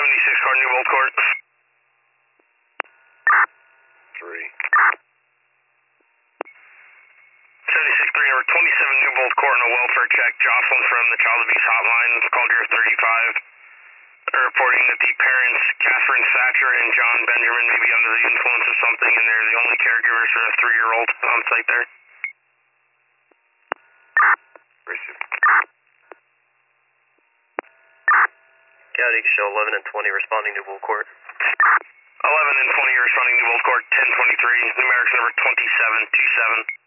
76 car, New World Court. 3. 76-3, number 27 New Bolt Court on a welfare check. Jocelyn from the Child Abuse Hotline called your 35, reporting that the parents, Catherine Thatcher and John Benjamin, may be under the influence of something, and they're the only caregivers for a 3-year-old on site there. Receive. County, show 11 and 20 responding New Bolt Court. 11 and 20 responding New Bolt Court, 1023, numerics number 2727.